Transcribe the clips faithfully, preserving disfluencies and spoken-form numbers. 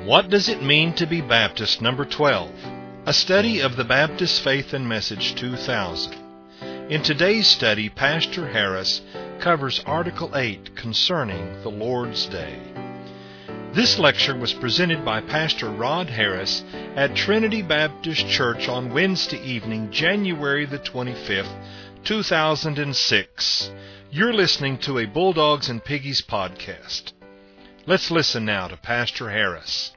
What Does It Mean to Be Baptist? Number twelve. A study of the Baptist Faith and Message two thousand. In today's study, Pastor Harris covers Article eight concerning the Lord's Day. This lecture was presented by Pastor Rod Harris at Trinity Baptist Church on Wednesday evening, January the twenty-fifth, two thousand six. You're listening to a Bulldogs and Piggies podcast. Let's listen now to Pastor Harris.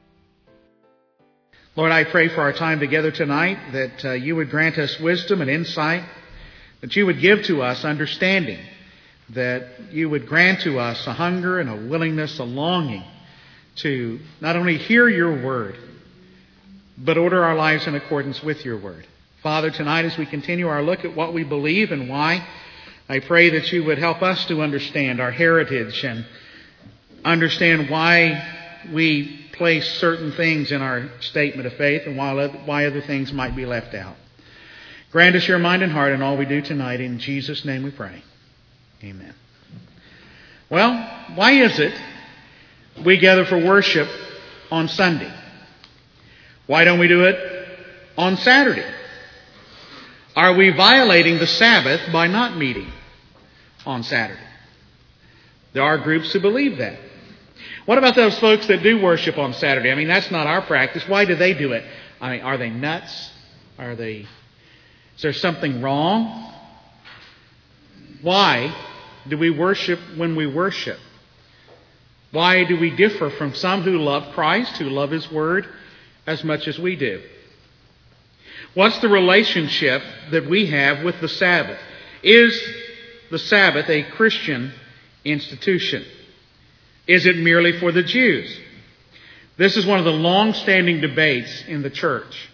Lord, I pray for our time together tonight that uh, you would grant us wisdom and insight, that you would give to us understanding, that you would grant to us a hunger and a willingness, a longing to not only hear your word, but order our lives in accordance with your word. Father, tonight as we continue our look at what we believe and why, I pray that you would help us to understand our heritage and understand why we place certain things in our statement of faith and why other things might be left out. Grant us your mind and heart in all we do tonight. In Jesus' name we pray. Amen. Well, why is it we gather for worship on Sunday? Why don't we do it on Saturday? Are we violating the Sabbath by not meeting on Saturday? There are groups who believe that. What about those folks that do worship on Saturday? I mean, that's not our practice. Why do they do it? I mean, are they nuts? Are they... Is there something wrong? Why do we worship when we worship? Why do we differ from some who love Christ, who love His Word as much as we do? What's the relationship that we have with the Sabbath? Is the Sabbath a Christian institution? Is it merely for the Jews? This is one of the long-standing debates in the church.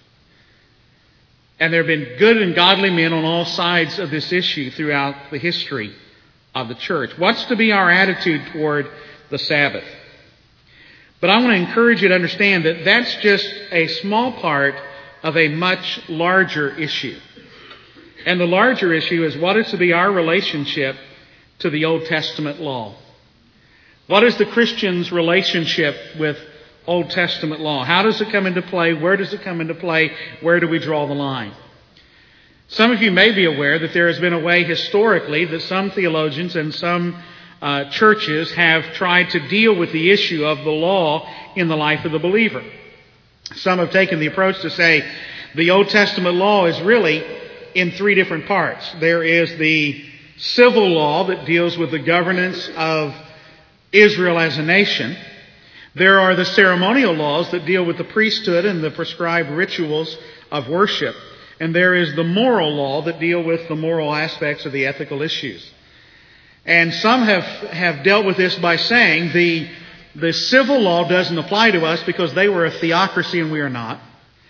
And there have been good and godly men on all sides of this issue throughout the history of the church. What's to be our attitude toward the Sabbath? But I want to encourage you to understand that that's just a small part of a much larger issue. And the larger issue is what is to be our relationship to the Old Testament law. What is the Christian's relationship with Old Testament law? How does it come into play? Where does it come into play? Where do we draw the line? Some of you may be aware that there has been a way historically that some theologians and some uh, churches have tried to deal with the issue of the law in the life of the believer. Some have taken the approach to say the Old Testament law is really in three different parts. There is the civil law that deals with the governance of Israel as a nation. There are the ceremonial laws that deal with the priesthood and the prescribed rituals of worship. And there is the moral law that deal with the moral aspects of the ethical issues. And some have, have dealt with this by saying the, the civil law doesn't apply to us because they were a theocracy and we are not.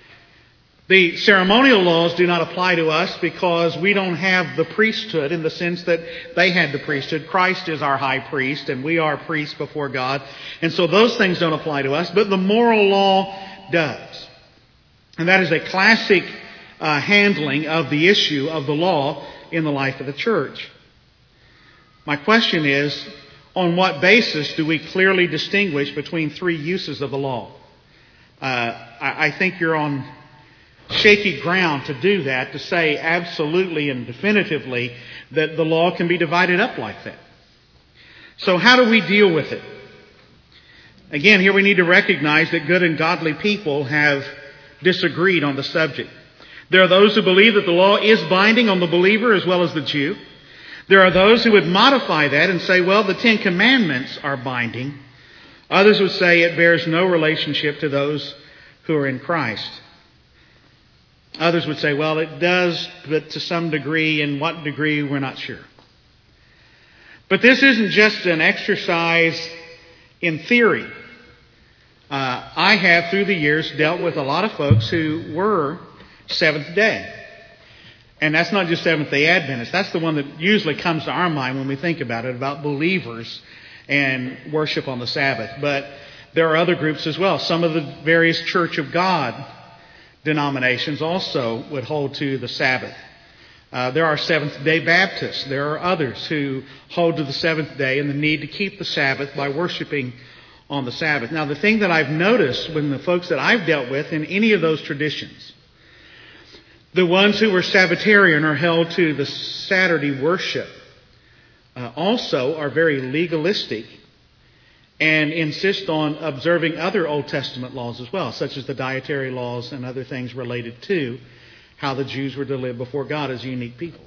The ceremonial laws do not apply to us because we don't have the priesthood in the sense that they had the priesthood. Christ is our high priest and we are priests before God. And so those things don't apply to us, but the moral law does. And that is a classic uh, handling of the issue of the law in the life of the church. My question is, on what basis do we clearly distinguish between three uses of the law? Uh, I, I think you're on shaky ground to do that, to say absolutely and definitively that the law can be divided up like that. So how do we deal with it? Again, here we need to recognize that good and godly people have disagreed on the subject. There are those who believe that the law is binding on the believer as well as the Jew. There are those who would modify that and say, well, the Ten Commandments are binding. Others would say it bears no relationship to those who are in Christ. Others would say, well, it does, but to some degree. In what degree, we're not sure. But this isn't just an exercise in theory. Uh, I have, through the years, dealt with a lot of folks who were Seventh Day. And that's not just Seventh-day Adventists. That's the one that usually comes to our mind when we think about it, about believers and worship on the Sabbath. But there are other groups as well. Some of the various Church of God denominations also would hold to the Sabbath. Uh, there are Seventh-day Baptists. There are others who hold to the seventh day and the need to keep the Sabbath by worshiping on the Sabbath. Now, the thing that I've noticed when the folks that I've dealt with in any of those traditions, the ones who were Sabbatarian or held to the Saturday worship, uh, also are very legalistic and insist on observing other Old Testament laws as well, such as the dietary laws and other things related to how the Jews were to live before God as unique people.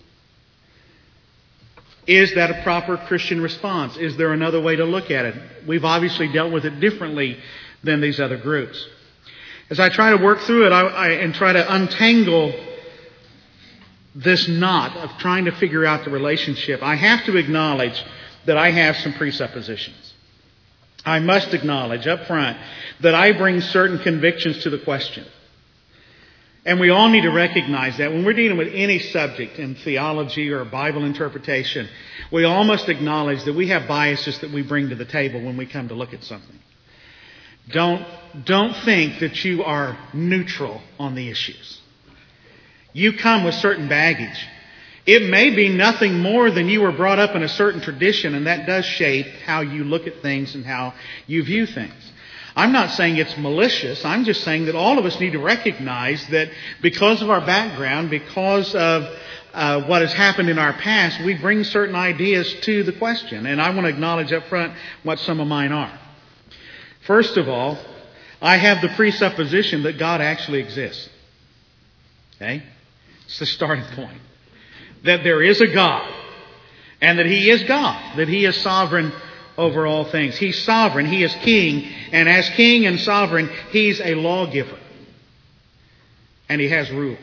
Is that a proper Christian response? Is there another way to look at it? We've obviously dealt with it differently than these other groups. As I try to work through it I, I, and try to untangle this knot of trying to figure out the relationship, I have to acknowledge that I have some presuppositions. I must acknowledge up front that I bring certain convictions to the question. And we all need to recognize that when we're dealing with any subject in theology or Bible interpretation, we all must acknowledge that we have biases that we bring to the table when we come to look at something. Don't, don't think that you are neutral on the issues. You come with certain baggage. It may be nothing more than you were brought up in a certain tradition, and that does shape how you look at things and how you view things. I'm not saying it's malicious. I'm just saying that all of us need to recognize that because of our background, because of uh, what has happened in our past, we bring certain ideas to the question. And I want to acknowledge up front what some of mine are. First of all, I have the presupposition that God actually exists. Okay? It's the starting point. That there is a God, and that He is God, that He is sovereign over all things. He's sovereign, He is king, and as king and sovereign, He's a lawgiver. And He has rules.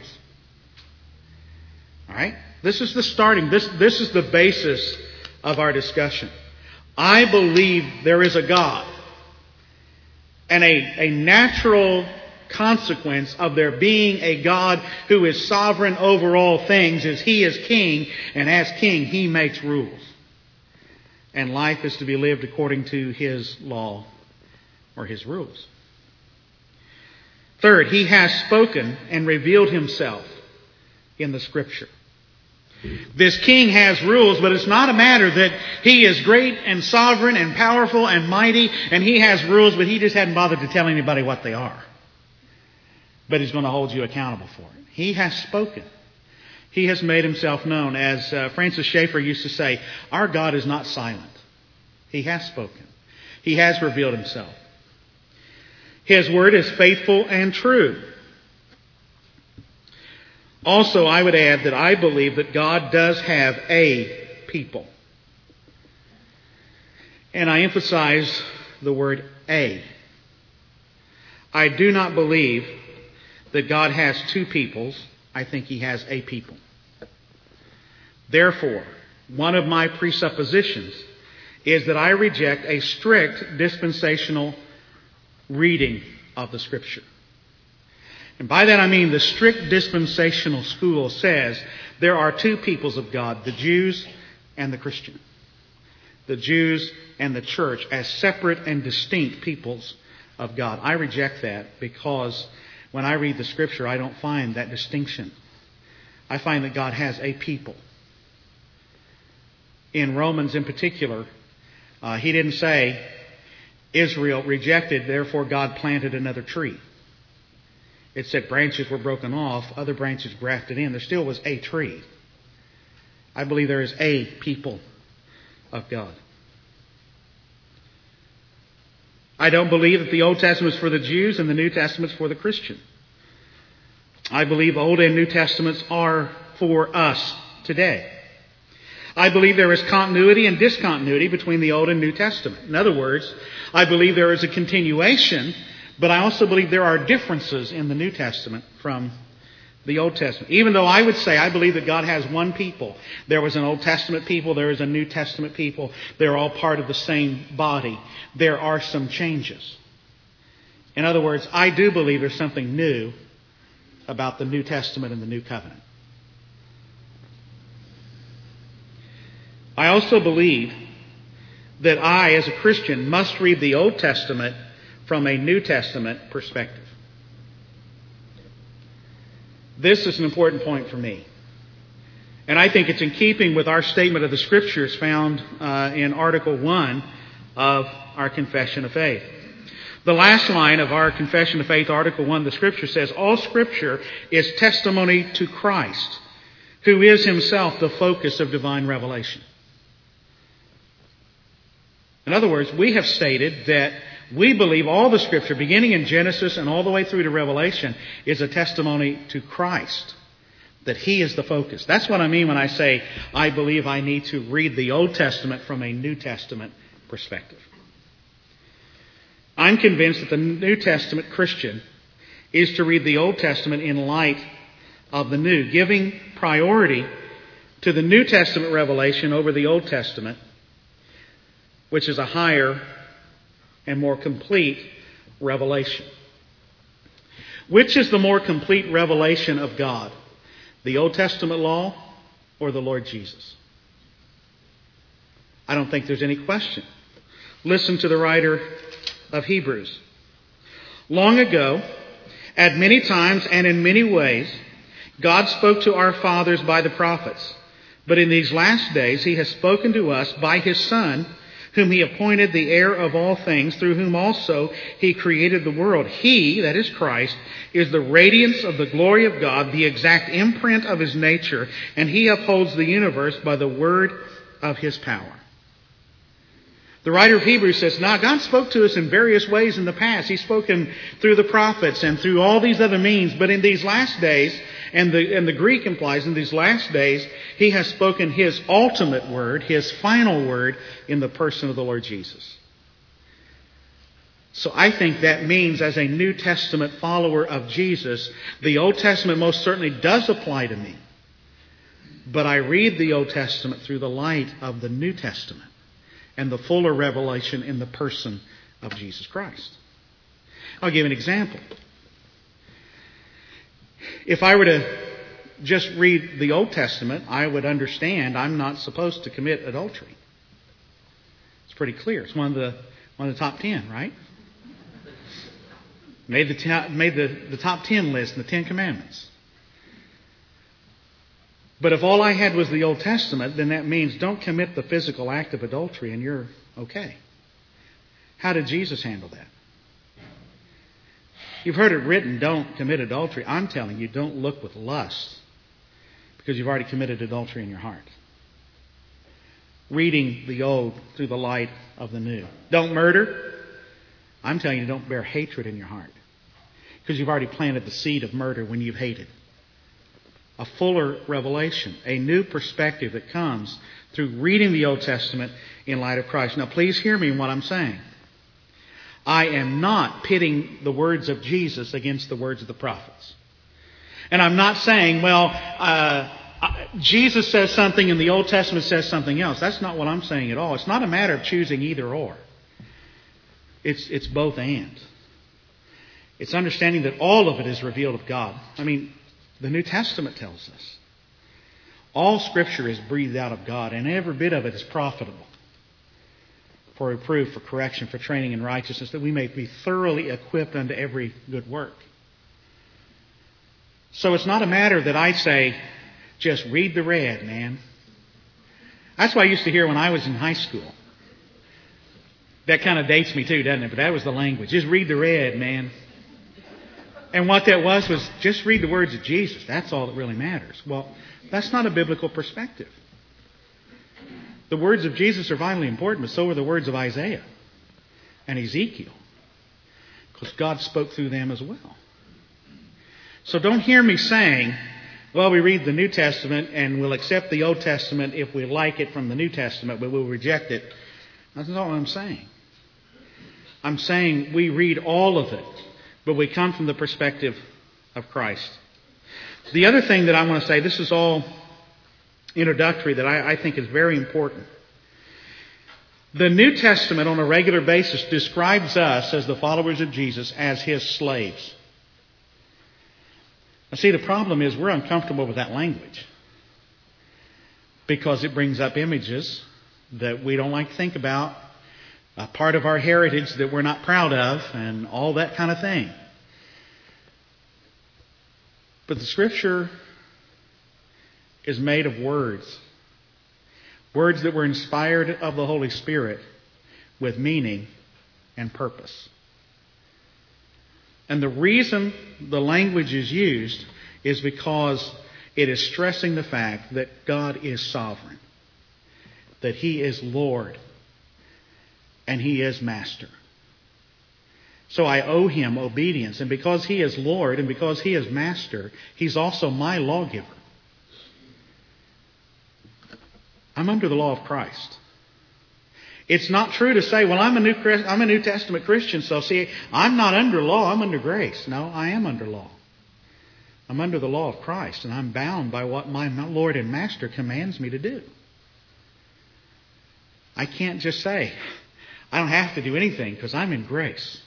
All right? This is the starting, this, this is the basis of our discussion. I believe there is a God, and a, a natural consequence of there being a God who is sovereign over all things is He is king, and as king He makes rules. And life is to be lived according to His law or His rules. Third, He has spoken and revealed Himself in the Scripture. This king has rules, but it's not a matter that He is great and sovereign and powerful and mighty, and He has rules, but He just hadn't bothered to tell anybody what they are. But He's going to hold you accountable for it. He has spoken. He has made Himself known. As uh, Francis Schaeffer used to say, our God is not silent. He has spoken. He has revealed Himself. His word is faithful and true. Also, I would add that I believe that God does have a people. And I emphasize the word a. I do not believe that God has two peoples. I think He has a people. Therefore, one of my presuppositions is that I reject a strict dispensational reading of the Scripture. And by that I mean the strict dispensational school says there are two peoples of God, the Jews and the Christian. The Jews and the church as separate and distinct peoples of God. I reject that because when I read the Scripture, I don't find that distinction. I find that God has a people. In Romans in particular, uh, he didn't say Israel rejected, therefore God planted another tree. It said branches were broken off, other branches grafted in. There still was a tree. I believe there is a people of God. I don't believe that the Old Testament is for the Jews and the New Testament is for the Christian. I believe Old and New Testaments are for us today. I believe there is continuity and discontinuity between the Old and New Testament. In other words, I believe there is a continuation, but I also believe there are differences in the New Testament from the Old Testament. Even though I would say I believe that God has one people. There was an Old Testament people, there is a New Testament people. They're all part of the same body. There are some changes. In other words, I do believe there's something new about the New Testament and the New Covenant. I also believe that I, as a Christian, must read the Old Testament from a New Testament perspective. This is an important point for me. And I think it's in keeping with our statement of the Scriptures found uh, in Article one of our confession of faith. The last line of our Confession of Faith, Article one, the Scripture says, all Scripture is testimony to Christ, who is Himself the focus of divine revelation. In other words, we have stated that we believe all the Scripture, beginning in Genesis and all the way through to Revelation, is a testimony to Christ, that He is the focus. That's what I mean when I say I believe I need to read the Old Testament from a New Testament perspective. I'm convinced that the New Testament Christian is to read the Old Testament in light of the New, giving priority to the New Testament revelation over the Old Testament, which is a higher and more complete revelation. Which is the more complete revelation of God? The Old Testament law or the Lord Jesus? I don't think there's any question. Listen to the writer of Hebrews. Long ago, at many times and in many ways, God spoke to our fathers by the prophets. But in these last days, He has spoken to us by His Son, whom He appointed the heir of all things, through whom also He created the world. He, that is Christ, is the radiance of the glory of God, the exact imprint of His nature, and He upholds the universe by the word of His power. The writer of Hebrews says, now God spoke to us in various ways in the past. He's spoken through the prophets and through all these other means. But in these last days, and the, and the Greek implies in these last days, He has spoken His ultimate word, His final word, in the person of the Lord Jesus. So I think that means, as a New Testament follower of Jesus, the Old Testament most certainly does apply to me. But I read the Old Testament through the light of the New Testament and the fuller revelation in the person of Jesus Christ. I'll give an example. If I were to just read the Old Testament, I would understand I'm not supposed to commit adultery. It's pretty clear. It's one of the one of the top ten, right? Made the top, made the, the top ten list in the Ten Commandments. But if all I had was the Old Testament, then that means don't commit the physical act of adultery and you're okay. How did Jesus handle that? You've heard it written, don't commit adultery. I'm telling you, don't look with lust, because you've already committed adultery in your heart. Reading the Old through the light of the New. Don't murder. I'm telling you, don't bear hatred in your heart, because you've already planted the seed of murder when you've hated. A fuller revelation, a new perspective that comes through reading the Old Testament in light of Christ. Now, please hear me in what I'm saying. I am not pitting the words of Jesus against the words of the prophets. And I'm not saying, well, uh, Jesus says something and the Old Testament says something else. That's not what I'm saying at all. It's not a matter of choosing either or. It's, it's both and. It's understanding that all of it is revealed of God. I mean, the New Testament tells us all Scripture is breathed out of God, and every bit of it is profitable for reproof, for correction, for training in righteousness, that we may be thoroughly equipped unto every good work. So it's not a matter that I say, just read the red, man. That's what I used to hear when I was in high school. That kind of dates me too, doesn't it? But that was the language. Just read the red, man. And what that was was just read the words of Jesus. That's all that really matters. Well, that's not a biblical perspective. The words of Jesus are vitally important, but so are the words of Isaiah and Ezekiel, because God spoke through them as well. So don't hear me saying, well, we read the New Testament and we'll accept the Old Testament if we like it from the New Testament, but we'll reject it. That's not what I'm saying. I'm saying we read all of it, but we come from the perspective of Christ. The other thing that I want to say, this is all introductory, that I, I think is very important. The New Testament on a regular basis describes us as the followers of Jesus as His slaves. Now see, the problem is we're uncomfortable with that language because it brings up images that we don't like to think about, a part of our heritage that we're not proud of, and all that kind of thing. But the Scripture is made of words. Words that were inspired of the Holy Spirit with meaning and purpose. And the reason the language is used is because it is stressing the fact that God is sovereign, that He is Lord, and He is Master. So I owe Him obedience. And because He is Lord and because He is Master, He's also my lawgiver. I'm under the law of Christ. It's not true to say, well, I'm a New I'm a New Testament Christian, so see, I'm not under law, I'm under grace. No, I am under law. I'm under the law of Christ, and I'm bound by what my Lord and Master commands me to do. I can't just say, I don't have to do anything because I'm in grace.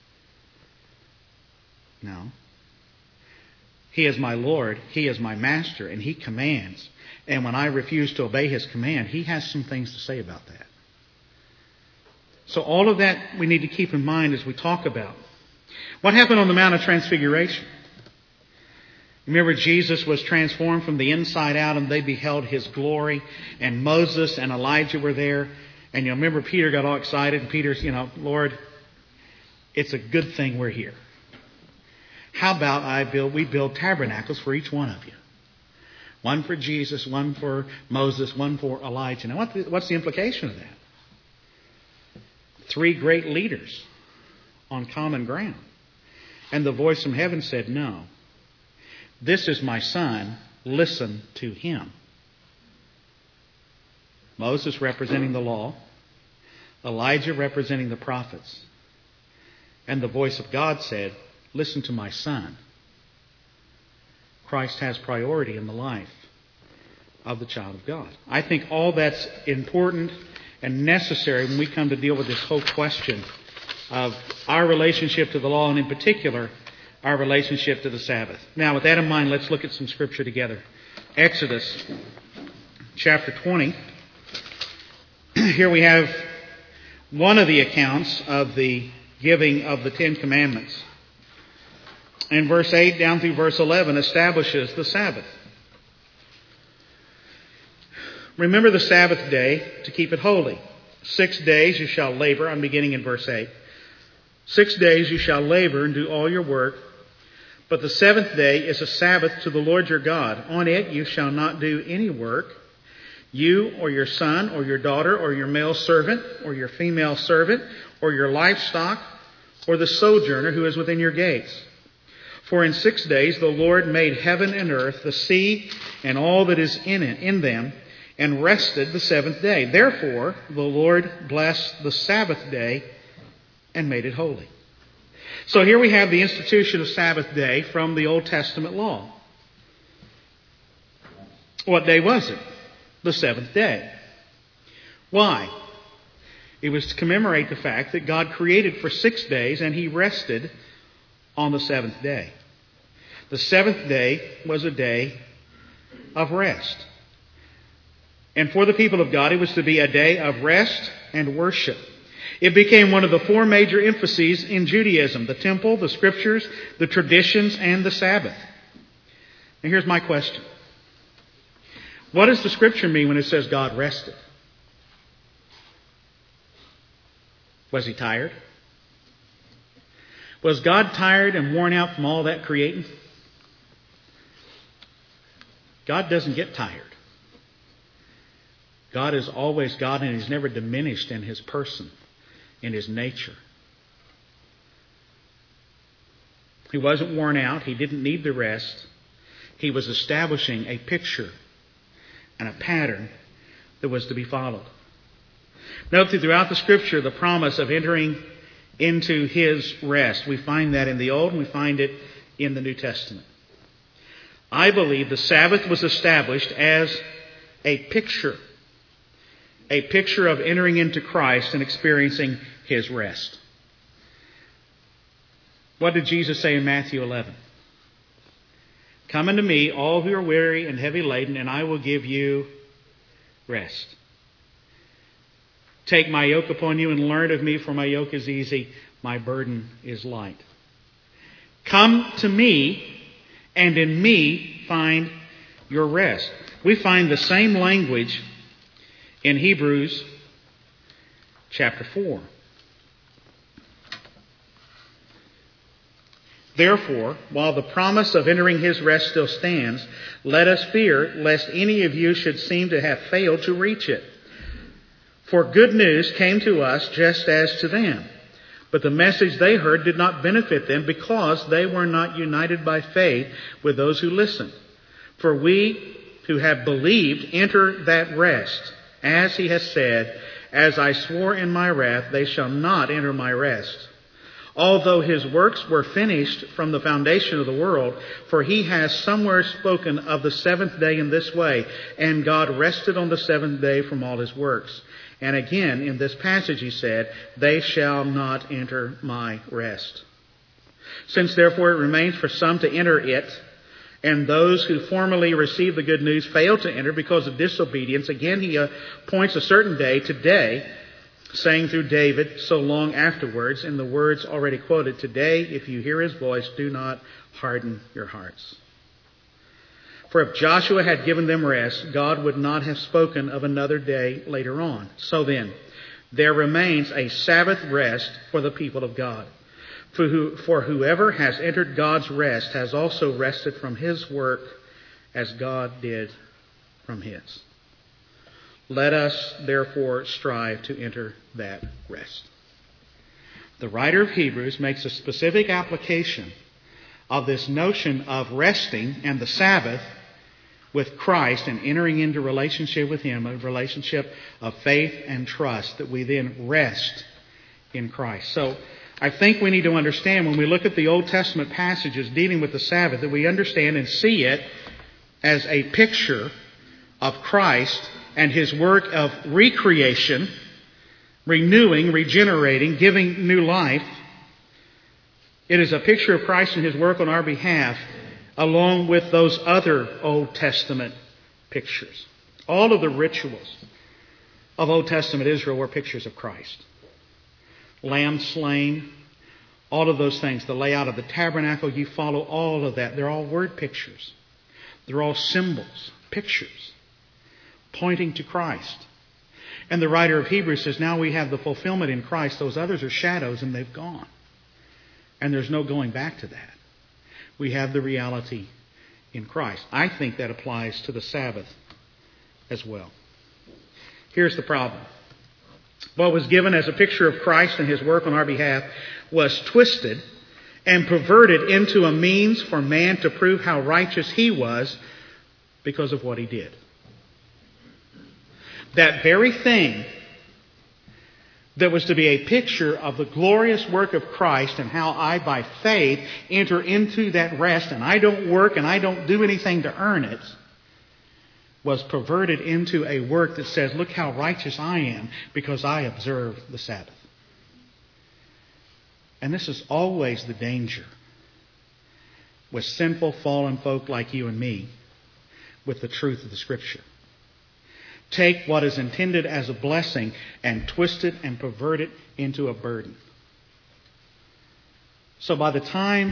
No. He is my Lord, He is my Master, and He commands. And when I refuse to obey His command, He has some things to say about that. So all of that we need to keep in mind as we talk about what happened on the Mount of Transfiguration. Remember, Jesus was transformed from the inside out, and they beheld His glory. And Moses and Elijah were there. And you remember Peter got all excited. And Peter's, you know, Lord, it's a good thing we're here. How about I build? We build tabernacles for each one of you. One for Jesus, one for Moses, one for Elijah. Now, what the, what's the implication of that? Three great leaders on common ground. And the voice from heaven said, no. This is my Son. Listen to Him. Moses representing the law. Elijah representing the prophets. And the voice of God said, listen to my Son. Christ has priority in the life of the child of God. I think all that's important and necessary when we come to deal with this whole question of our relationship to the law, and in particular, our relationship to the Sabbath. Now, with that in mind, let's look at some Scripture together. Exodus chapter twenty. Here we have one of the accounts of the giving of the Ten Commandments. And verse eight down through verse eleven establishes the Sabbath. Remember the Sabbath day to keep it holy. Six days you shall labor. I'm beginning in verse eight. Six days you shall labor and do all your work. But the seventh day is a Sabbath to the Lord your God. On it you shall not do any work. You or your son or your daughter or your male servant or your female servant or your livestock or the sojourner who is within your gates. For in six days the Lord made heaven and earth, the sea, and all that is in it, in them, and rested the seventh day. Therefore the Lord blessed the Sabbath day and made it holy. So here we have the institution of Sabbath day from the Old Testament law. What day was it? The seventh day. Why? It was to commemorate the fact that God created for six days and He rested on the seventh day. The seventh day was a day of rest. And for the people of God, it was to be a day of rest and worship. It became one of the four major emphases in Judaism: the temple, the scriptures, the traditions, and the Sabbath. And here's my question. What does the scripture mean when it says God rested? Was He tired? Was God tired and worn out from all that creating? God doesn't get tired. God is always God, and He's never diminished in His person, in His nature. He wasn't worn out. He didn't need the rest. He was establishing a picture and a pattern that was to be followed. Note that throughout the Scripture, the promise of entering into His rest. We find that in the Old and we find it in the New Testament. I believe the Sabbath was established as a picture. A picture of entering into Christ and experiencing His rest. What did Jesus say in Matthew eleven? Come unto me, all who are weary and heavy laden, and I will give you rest. Take my yoke upon you and learn of me, for my yoke is easy, my burden is light. Come to me, and in me find your rest. We find the same language in Hebrews chapter four. Therefore, while the promise of entering his rest still stands, let us fear lest any of you should seem to have failed to reach it. For good news came to us just as to them. But the message they heard did not benefit them because they were not united by faith with those who listened. For we who have believed enter that rest, as he has said, as I swore in my wrath, they shall not enter my rest. Although his works were finished from the foundation of the world, for he has somewhere spoken of the seventh day in this way, and God rested on the seventh day from all his works. And again, in this passage he said, they shall not enter my rest. Since therefore it remains for some to enter it, and those who formerly received the good news failed to enter because of disobedience, again he appoints a certain day, today, saying through David so long afterwards, in the words already quoted, today, if you hear his voice, do not harden your hearts. For if Joshua had given them rest, God would not have spoken of another day later on. So then, there remains a Sabbath rest for the people of God. For, who, for whoever has entered God's rest has also rested from his work as God did from his. Let us, therefore, strive to enter that rest. The writer of Hebrews makes a specific application of this notion of resting and the Sabbath with Christ and entering into relationship with him, a relationship of faith and trust, that we then rest in Christ. So I think we need to understand when we look at the Old Testament passages dealing with the Sabbath, that we understand and see it as a picture of Christ and his work of recreation, renewing, regenerating, giving new life. It is a picture of Christ and his work on our behalf, along with those other Old Testament pictures. All of the rituals of Old Testament Israel were pictures of Christ. Lamb slain, all of those things, the layout of the tabernacle, you follow all of that. They're all word pictures. They're all symbols, pictures, pointing to Christ. And the writer of Hebrews says, now we have the fulfillment in Christ. Those others are shadows and they've gone. And there's no going back to that. We have the reality in Christ. I think that applies to the Sabbath as well. Here's the problem. What was given as a picture of Christ and his work on our behalf was twisted and perverted into a means for man to prove how righteous he was because of what he did. That very thing that was to be a picture of the glorious work of Christ and how I, by faith, enter into that rest, and I don't work and I don't do anything to earn it, was perverted into a work that says, look how righteous I am because I observe the Sabbath. And this is always the danger with sinful, fallen folk like you and me with the truth of the Scripture. Take what is intended as a blessing and twist it and pervert it into a burden. So by the time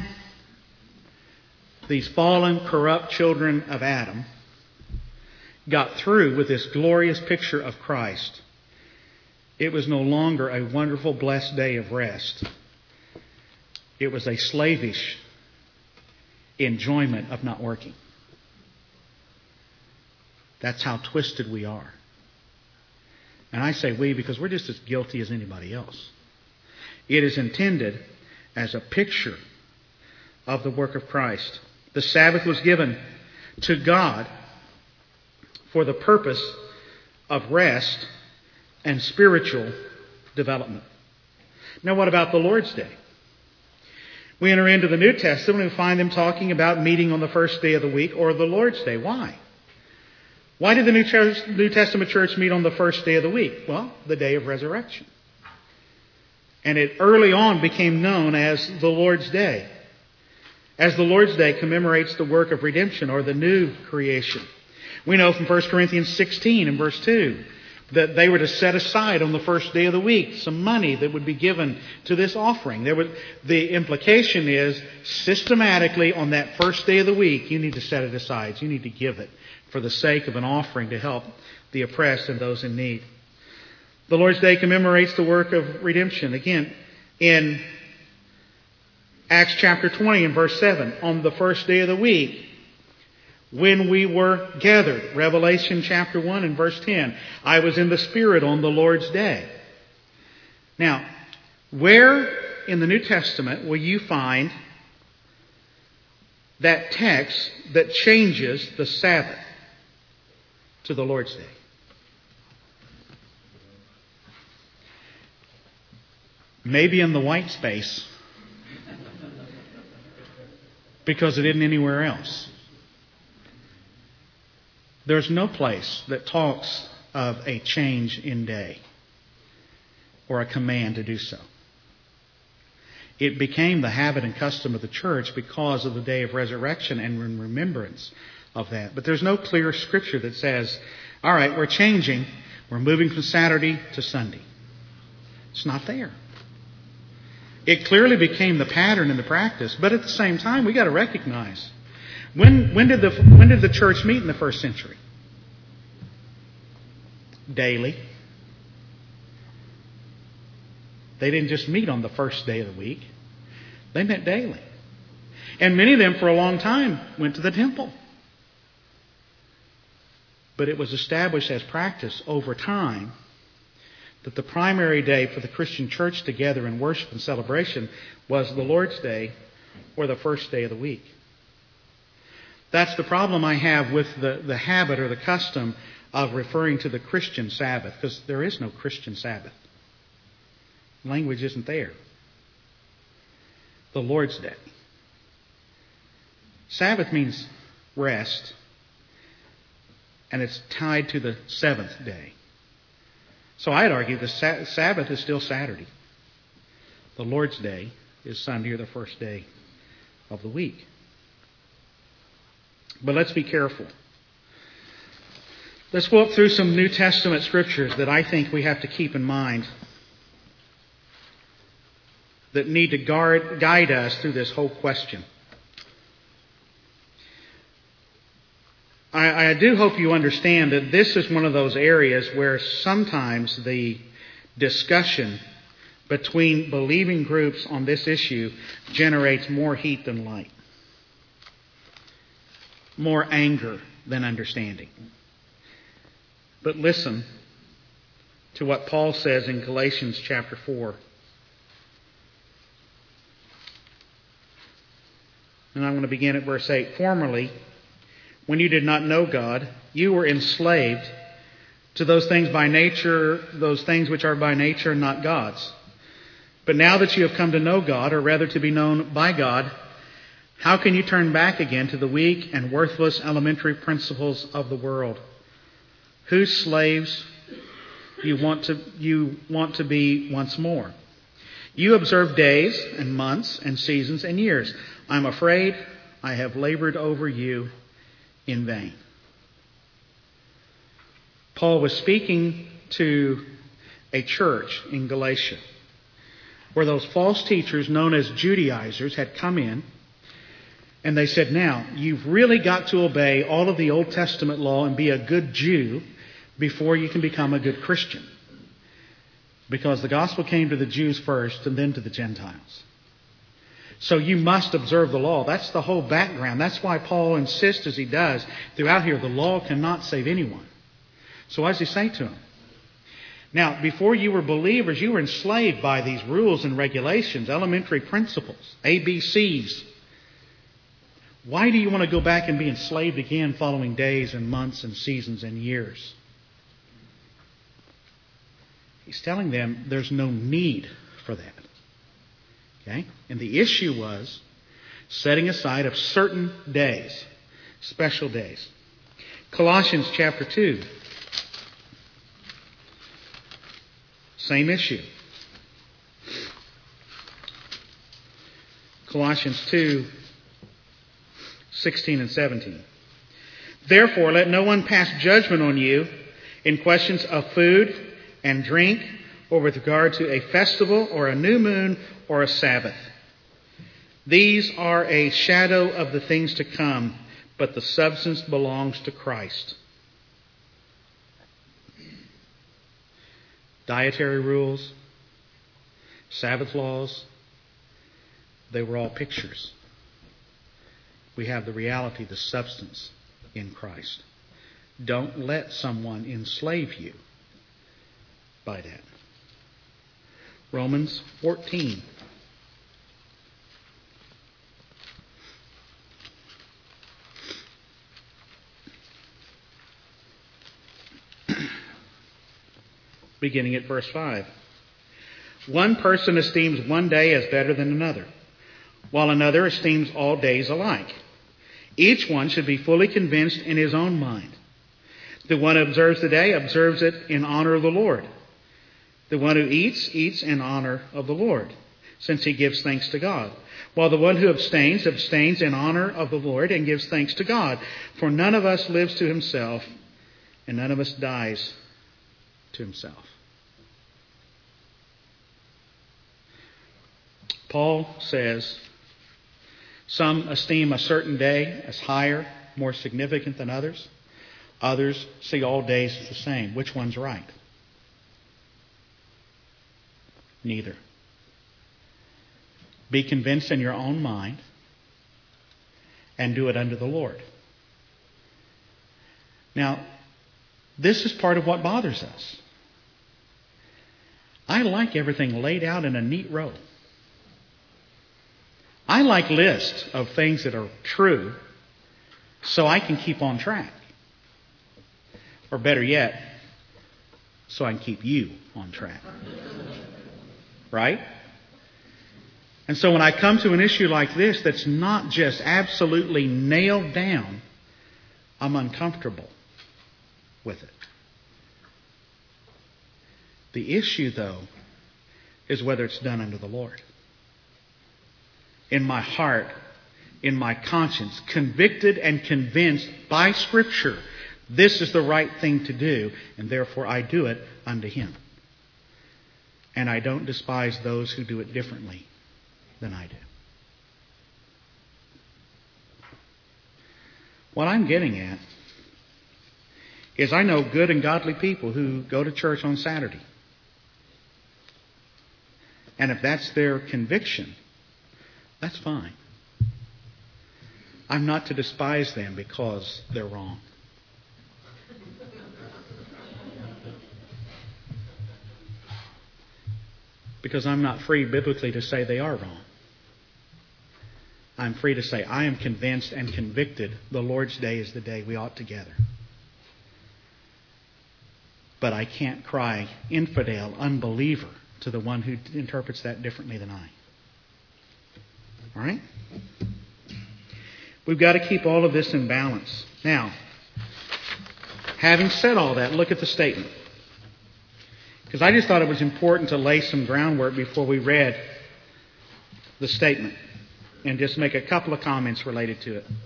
these fallen, corrupt children of Adam got through with this glorious picture of Christ, it was no longer a wonderful, blessed day of rest. It was a slavish enjoyment of not working. That's how twisted we are. And I say we because we're just as guilty as anybody else. It is intended as a picture of the work of Christ. The Sabbath was given to God for the purpose of rest and spiritual development. Now, what about the Lord's Day? We enter into the New Testament and we find them talking about meeting on the first day of the week or the Lord's Day. Why? Why did the New, Church, New Testament church meet on the first day of the week? Well, the day of resurrection. And it early on became known as the Lord's Day. As the Lord's Day commemorates the work of redemption or the new creation. We know from First Corinthians sixteen and verse two that they were to set aside on the first day of the week some money that would be given to this offering. There would, the implication is systematically on that first day of the week, you need to set it aside. You need to give it for the sake of an offering to help the oppressed and those in need. The Lord's Day commemorates the work of redemption. Again, in Acts chapter twenty and verse seven, on the first day of the week, when we were gathered. Revelation chapter one and verse ten, I was in the Spirit on the Lord's day. Now, where in the New Testament will you find that text that changes the Sabbath to the Lord's day? Maybe in the white space, because it isn't anywhere else. There's no place that talks of a change in day or a command to do so. It became the habit and custom of the church because of the day of resurrection and in remembrance of that. But there's no clear scripture that says, all right, we're changing. We're moving from Saturday to Sunday. It's not there. It clearly became the pattern and the practice. But at the same time, we got to recognize, when, when did the, when did the church meet in the first century? Daily. They didn't just meet on the first day of the week. They met daily. And many of them for a long time went to the temple. But it was established as practice over time that the primary day for the Christian church to gather in worship and celebration was the Lord's Day or the first day of the week. That's the problem I have with the, the habit or the custom of referring to the Christian Sabbath, because there is no Christian Sabbath. Language isn't there. The Lord's Day. Sabbath means rest, and it's tied to the seventh day. So I'd argue the Sabbath is still Saturday. The Lord's Day is Sunday or the first day of the week. But let's be careful. Let's walk through some New Testament scriptures that I think we have to keep in mind that need to guard, guide us through this whole question. I, I do hope you understand that this is one of those areas where sometimes the discussion between believing groups on this issue generates more heat than light, more anger than understanding. But listen to what Paul says in Galatians chapter four. And I'm going to begin at verse eight. Formerly, when you did not know God, you were enslaved to those things by nature, those things which are by nature not God's. But now that you have come to know God, or rather to be known by God, how can you turn back again to the weak and worthless elementary principles of the world? Whose slaves you want to, you want to be once more? You observe days and months and seasons and years. I'm afraid I have labored over you in vain. Paul was speaking to a church in Galatia where those false teachers known as Judaizers had come in, and they said, now, you've really got to obey all of the Old Testament law and be a good Jew before you can become a good Christian. Because the gospel came to the Jews first and then to the Gentiles. So you must observe the law. That's the whole background. That's why Paul insists, as he does, throughout here, the law cannot save anyone. So what does he say to them? Now, before you were believers, you were enslaved by these rules and regulations, elementary principles, A B Cs. Why do you want to go back and be enslaved again following days and months and seasons and years? He's telling them there's no need for that. Okay? And the issue was setting aside of certain days, special days. Colossians chapter two. Same issue. Colossians two, sixteen and seventeen. Therefore, let no one pass judgment on you in questions of food and drink, or with regard to a festival, or a new moon, or a Sabbath. These are a shadow of the things to come, but the substance belongs to Christ. Dietary rules, Sabbath laws, They were all pictures. We have the reality, the substance in Christ. Don't let someone enslave you by that. Romans fourteen. Beginning at verse five. One person esteems one day as better than another, while another esteems all days alike. Each one should be fully convinced in his own mind. The one who observes the day observes it in honor of the Lord. The one who eats, eats in honor of the Lord, since he gives thanks to God. While the one who abstains, abstains in honor of the Lord and gives thanks to God. For none of us lives to himself, and none of us dies to himself. Paul says, some esteem a certain day as higher, more significant than others. Others see all days as the same. Which one's right? Neither. Be convinced in your own mind and do it unto the Lord. Now, this is part of what bothers us. I like everything laid out in a neat row. I like lists of things that are true so I can keep on track. Or better yet, so I can keep you on track. Right? And so when I come to an issue like this that's not just absolutely nailed down, I'm uncomfortable with it. The issue, though, is whether it's done unto the Lord. In my heart, in my conscience, convicted and convinced by Scripture, this is the right thing to do, and therefore I do it unto Him. And I don't despise those who do it differently than I do. What I'm getting at is I know good and godly people who go to church on Saturday. And if that's their conviction, that's fine. I'm not to despise them because they're wrong. Because I'm not free biblically to say they are wrong. I'm free to say I am convinced and convicted the Lord's Day is the day we ought to gather. But I can't cry infidel, unbeliever to the one who interprets that differently than I. All right? We've got to keep all of this in balance. Now, having said all that, look at the statement. Because I just thought it was important to lay some groundwork before we read the statement and just make a couple of comments related to it.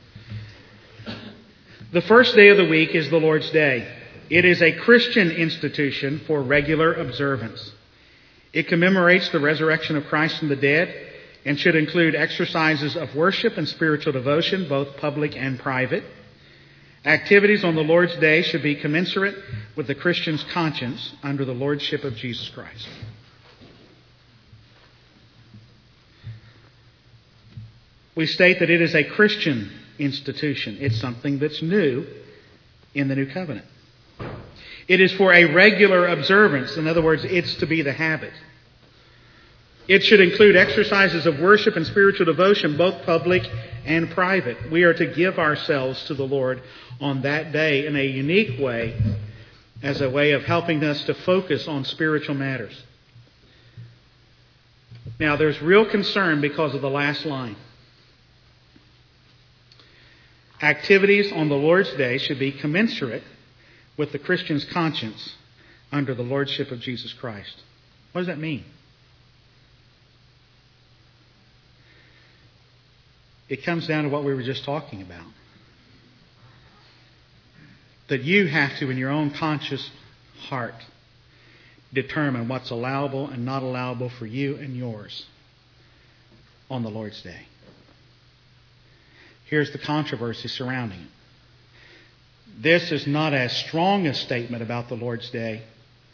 The first day of the week is the Lord's Day. It is a Christian institution for regular observance. It commemorates the resurrection of Christ from the dead and should include exercises of worship and spiritual devotion, both public and private. Activities on the Lord's Day should be commensurate with the Christian's conscience under the lordship of Jesus Christ. We state that it is a Christian institution. It's something that's new in the New Covenant. It is for a regular observance. In other words, it's to be the habit. It should include exercises of worship and spiritual devotion, both public and private. We are to give ourselves to the Lord on that day in a unique way as a way of helping us to focus on spiritual matters. Now, there's real concern because of the last line. Activities on the Lord's Day should be commensurate with the Christian's conscience under the lordship of Jesus Christ. What does that mean? It comes down to what we were just talking about. That you have to, in your own conscious heart, determine what's allowable and not allowable for you and yours on the Lord's Day. Here's the controversy surrounding it. This is not as strong a statement about the Lord's Day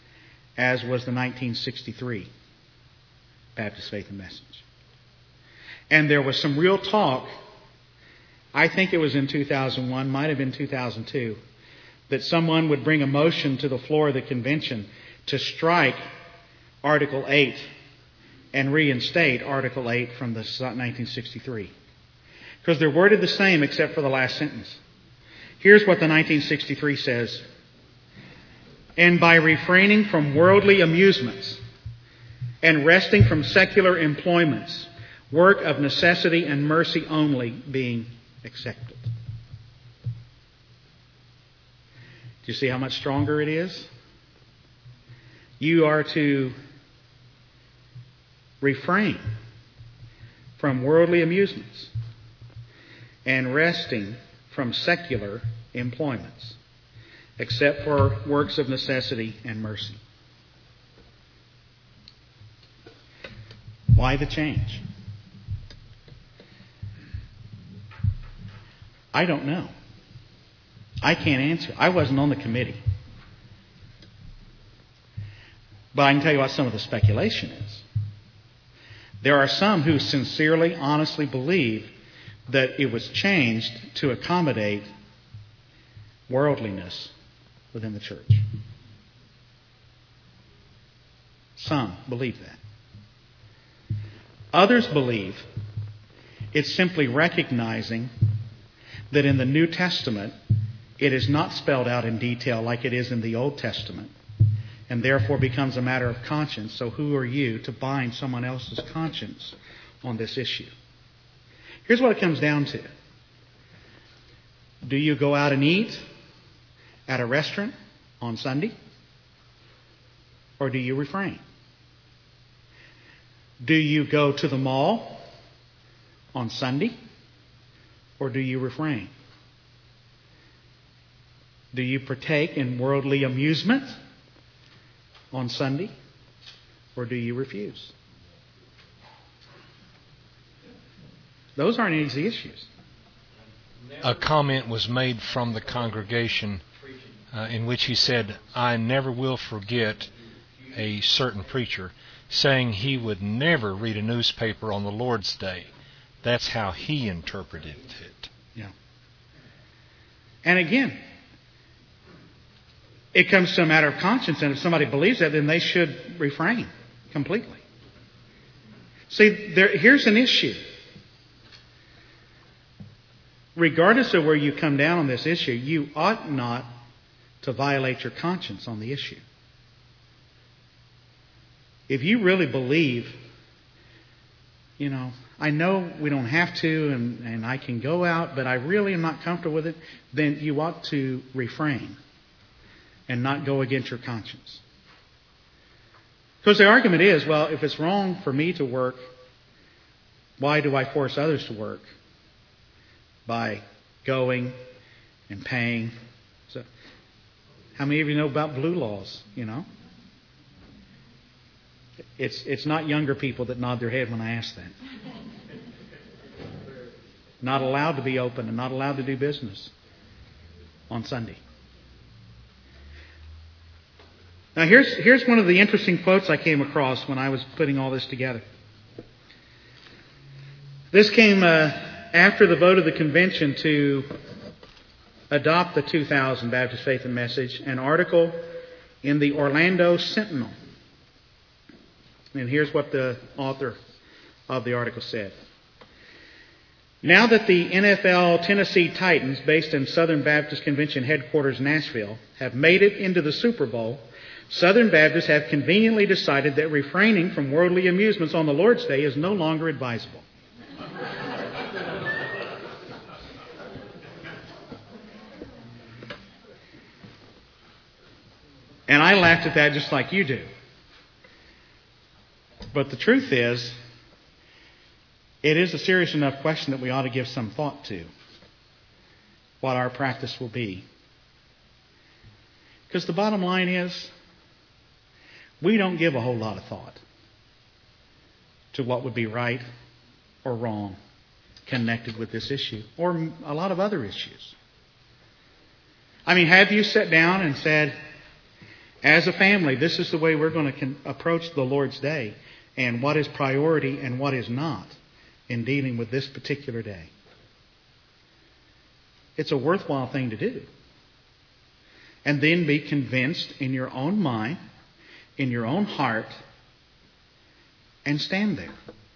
as was the nineteen sixty-three Baptist Faith and Message. And there was some real talk, I think it was in two thousand one, might have been two thousand two, that someone would bring a motion to the floor of the convention to strike Article eight and reinstate Article eight from the nineteen sixty-three. Because they're worded the same except for the last sentence. Here's what the nineteen sixty-three says. And by refraining from worldly amusements and resting from secular employments, work of necessity and mercy only being accepted. Do you see how much stronger it is? You are to refrain from worldly amusements and resting from secular employments, except for works of necessity and mercy. Why the change? I don't know. I can't answer. I wasn't on the committee. But I can tell you what some of the speculation is. There are some who sincerely, honestly believe that it was changed to accommodate worldliness within the church. Some believe that. Others believe it's simply recognizing that in the New Testament, it is not spelled out in detail like it is in the Old Testament, and therefore becomes a matter of conscience. So who are you to bind someone else's conscience on this issue? Here's what it comes down to. Do you go out and eat at a restaurant on Sunday? Or do you refrain? Do you go to the mall on Sunday? Or do you refrain? Do you partake in worldly amusement on Sunday? Or do you refuse? Those aren't easy issues. A comment was made from the congregation uh, in which he said, I never will forget a certain preacher saying he would never read a newspaper on the Lord's Day. That's how he interpreted it. Yeah. And again, it comes to a matter of conscience, and if somebody believes that, then they should refrain completely. See, there, here's an issue. Regardless of where you come down on this issue, you ought not to violate your conscience on the issue. If you really believe, you know, I know we don't have to and, and I can go out, but I really am not comfortable with it, then you ought to refrain and not go against your conscience. Because the argument is, well, if it's wrong for me to work, why do I force others to work? By going and paying. So, how many of you know about blue laws, you know? It's it's not younger people that nod their head when I ask that. Not allowed to be open and not allowed to do business on Sunday. Now here's here's one of the interesting quotes I came across when I was putting all this together. This came uh, after the vote of the convention to adopt the two thousand Baptist Faith and Message, an article in the Orlando Sentinel. And here's what the author of the article said. Now that the N F L Tennessee Titans, based in Southern Baptist Convention headquarters Nashville, have made it into the Super Bowl, Southern Baptists have conveniently decided that refraining from worldly amusements on the Lord's Day is no longer advisable. And I laughed at that just like you do. But the truth is, it is a serious enough question that we ought to give some thought to what our practice will be. Because the bottom line is, we don't give a whole lot of thought to what would be right or wrong connected with this issue or a lot of other issues. I mean, have you sat down and said, as a family, this is the way we're going to con- approach the Lord's Day, and what is priority and what is not in dealing with this particular day. It's a worthwhile thing to do. And then be convinced in your own mind, in your own heart, and stand there.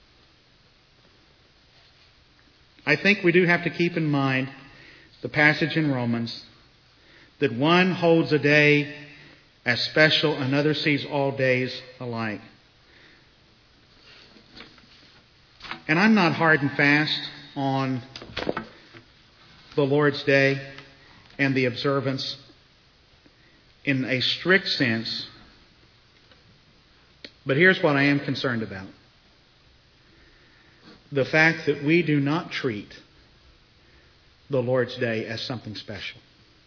I think we do have to keep in mind the passage in Romans that one holds a day as special, another sees all days alike. And I'm not hard and fast on the Lord's Day and the observance in a strict sense. But here's what I am concerned about. The fact that we do not treat the Lord's Day as something special.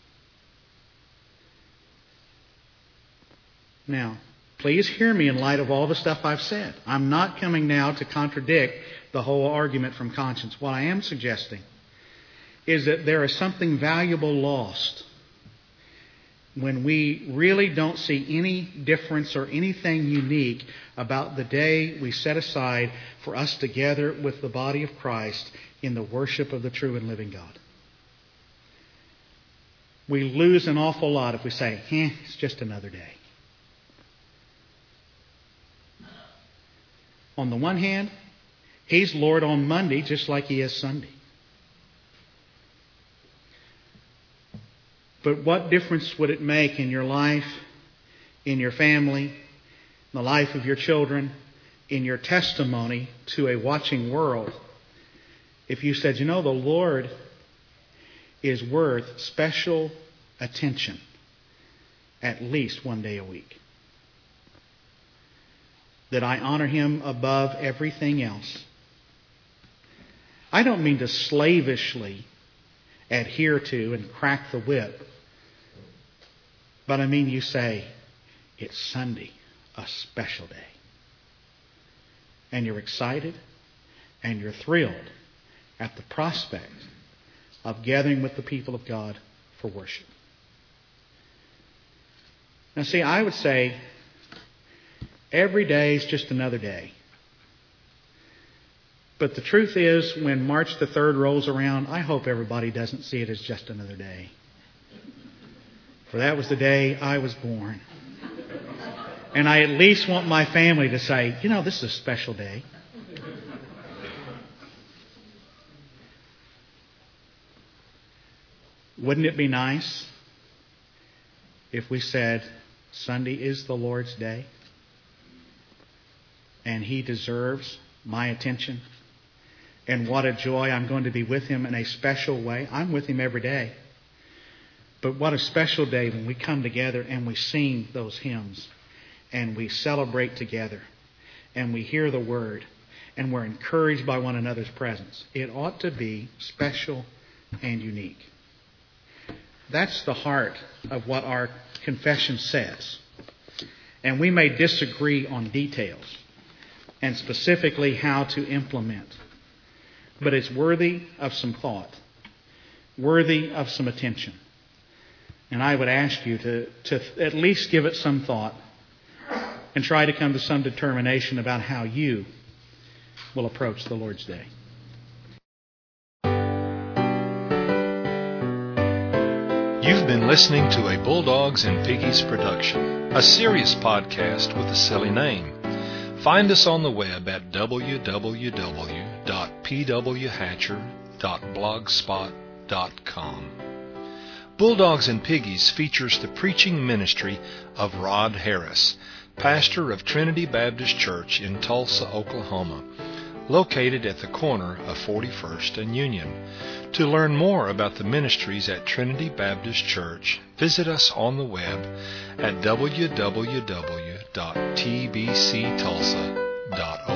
Now, please hear me in light of all the stuff I've said. I'm not coming now to contradict the whole argument from conscience. What I am suggesting is that there is something valuable lost when we really don't see any difference or anything unique about the day we set aside for us together with the body of Christ in the worship of the true and living God. We lose an awful lot if we say, eh, it's just another day. On the one hand, He's Lord on Monday just like He is Sunday. But what difference would it make in your life, in your family, in the life of your children, in your testimony to a watching world, if you said, you know, the Lord is worth special attention at least one day a week? That I honor Him above everything else. I don't mean to slavishly adhere to and crack the whip. But I mean you say, it's Sunday, a special day. And you're excited and you're thrilled at the prospect of gathering with the people of God for worship. Now see, I would say every day is just another day. But the truth is, when March the third rolls around, I hope everybody doesn't see it as just another day. For that was the day I was born. And I at least want my family to say, you know, this is a special day. Wouldn't it be nice if we said, Sunday is the Lord's day, and He deserves my attention? And what a joy I'm going to be with Him in a special way. I'm with Him every day. But what a special day when we come together and we sing those hymns and we celebrate together and we hear the Word and we're encouraged by one another's presence. It ought to be special and unique. That's the heart of what our confession says. And we may disagree on details and specifically how to implement. But it's worthy of some thought, worthy of some attention. And I would ask you to, to at least give it some thought and try to come to some determination about how you will approach the Lord's Day. You've been listening to a Bulldogs and Piggies production, a serious podcast with a silly name. Find us on the web at w w w dot p w hatcher dot blogspot dot com. Bulldogs and Piggies features the preaching ministry of Rod Harris, pastor of Trinity Baptist Church in Tulsa, Oklahoma, located at the corner of forty-first and Union. To learn more about the ministries at Trinity Baptist Church, visit us on the web at w w w dot t b c tulsa dot org.